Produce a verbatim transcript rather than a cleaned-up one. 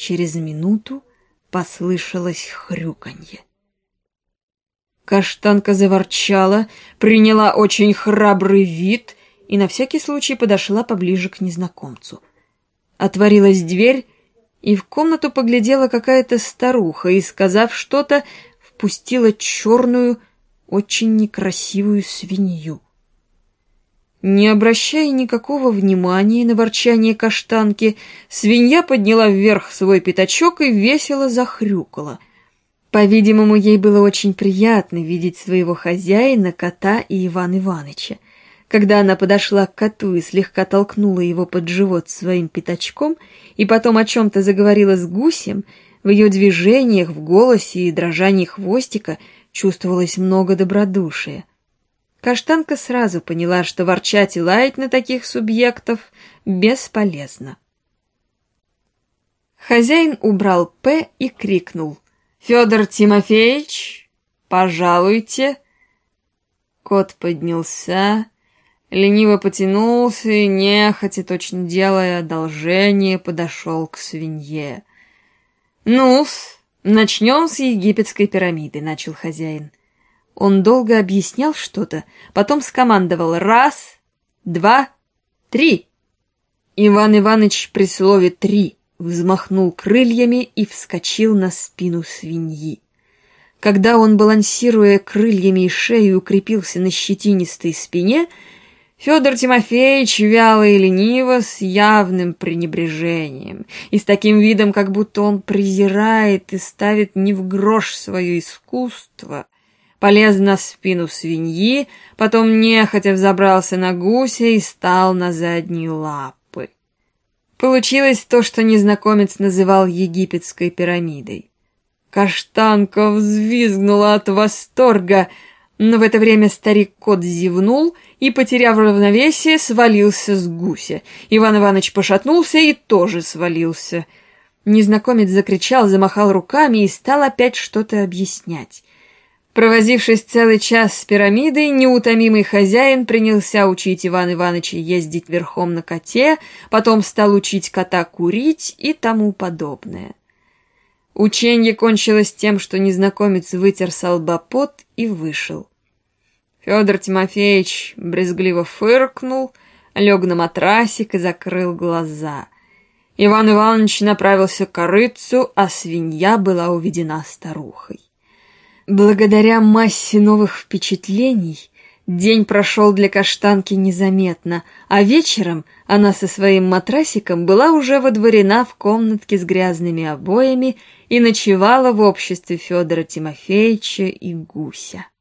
Через минуту послышалось хрюканье. Каштанка заворчала, приняла очень храбрый вид и на всякий случай подошла поближе к незнакомцу. Отворилась дверь, и в комнату поглядела какая-то старуха и, сказав что-то, впустила черную, очень некрасивую свинью. Не обращая никакого внимания на ворчание каштанки, свинья подняла вверх свой пятачок и весело захрюкала. По-видимому, ей было очень приятно видеть своего хозяина, кота и Ивана Иваныча. Когда она подошла к коту и слегка толкнула его под живот своим пятачком, и потом о чем-то заговорила с гусем, в ее движениях, в голосе и дрожании хвостика чувствовалось много добродушия. Каштанка сразу поняла, что ворчать и лаять на таких субъектов бесполезно. Хозяин убрал «п» и крикнул: «Федор Тимофеевич, пожалуйте!» Кот поднялся, лениво потянулся и, нехотя, точно делая одолжение, подошел к свинье. «Ну-с, начнем с египетской пирамиды», — начал хозяин. Он долго объяснял что-то, потом скомандовал: «Раз, два, три!» Иван Иваныч при слове «три» взмахнул крыльями и вскочил на спину свиньи. Когда он, балансируя крыльями и шеей, укрепился на щетинистой спине, Федор Тимофеевич вяло и лениво, с явным пренебрежением и с таким видом, как будто он презирает и ставит не в грош свое искусство, полез на спину свиньи, потом нехотя взобрался на гуся и стал на задние лапы. Получилось то, что незнакомец называл египетской пирамидой. Каштанка взвизгнула от восторга, но в это время старик-кот зевнул и, потеряв равновесие, свалился с гуся. Иван Иваныч пошатнулся и тоже свалился. Незнакомец закричал, замахал руками и стал опять что-то объяснять. Провозившись целый час с пирамидой, неутомимый хозяин принялся учить Ивана Иваныча ездить верхом на коте, потом стал учить кота курить и тому подобное. Ученье кончилось тем, что незнакомец вытер со лба пот и вышел. Федор Тимофеевич брезгливо фыркнул, лег на матрасик и закрыл глаза. Иван Иванович направился к корытцу, а свинья была уведена старухой. Благодаря массе новых впечатлений день прошел для Каштанки незаметно, а вечером она со своим матрасиком была уже водворена в комнатке с грязными обоями и ночевала в обществе Федора Тимофеевича и гуся.